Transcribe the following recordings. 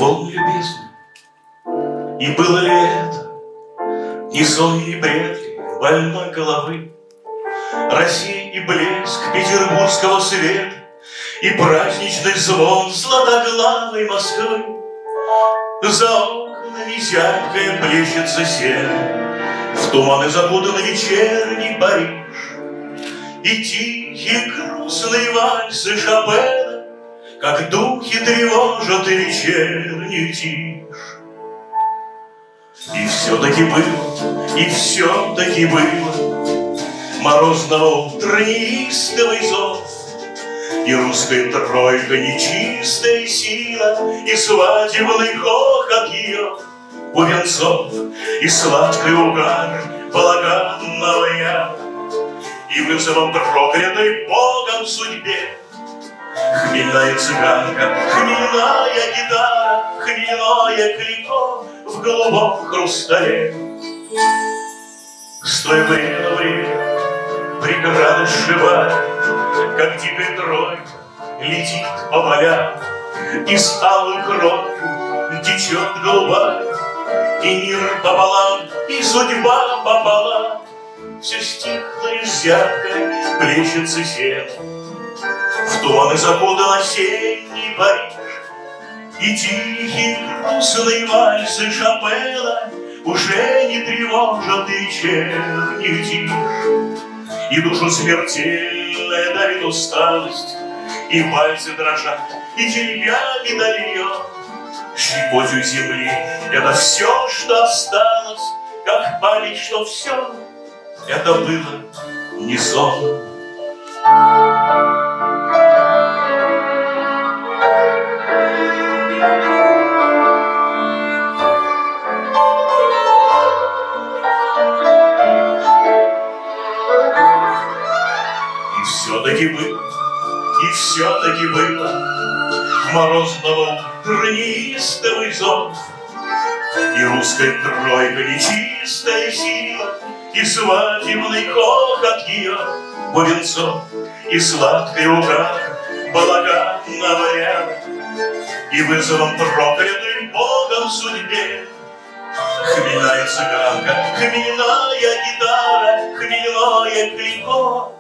Вспомни, любезный, и было ли это не сон и бред ли больной головы? Россия и блеск петербургского света и праздничный звон златоглавой Москвы. За окнами зябкое плещется сено, в туманы закутан вечерний Париж. И тихие грустные вальсы Шопена, как духи, тревожат вечернюю тишь. И все-таки было морозного утра неистовый зов, и русская тройка нечистая сила, и свадебный хохот ее бубенцов, и сладкий угар балаганного я, и вызовом проклятой Богом судьбе хмельная цыганка, хмельная гитара, хмельное клейко в голубом хрустале. Стой время на время, преграды сшибая, как дикая тройка летит по полям, и с алой кровью течет голубая, и мир пополам, и судьба пополам. Все стихло и зябко плещется сено, в туманы закутан осенний Париж. И тихие грустные вальсы Шопена уже не тревожат вечернюю тишь. И душу смертельная давит усталость, и пальцы дрожат, и теребя медальон. Щепотью земли — это все, что осталось, как память, что все это было не сон. И все-таки было морозного утра неистовый зов, и русская тройка нечистая сила, и свадебный хохот ее бубенцов, и сладкий угар балаганного ряда, и вызовом проклятой Богом судьбе хмельная цыганка, хмельная гитара, хмельное клейко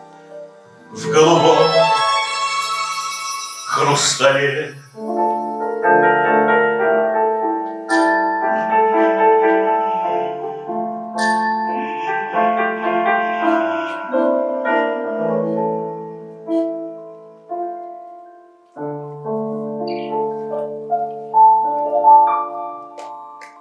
в голубом хрустале.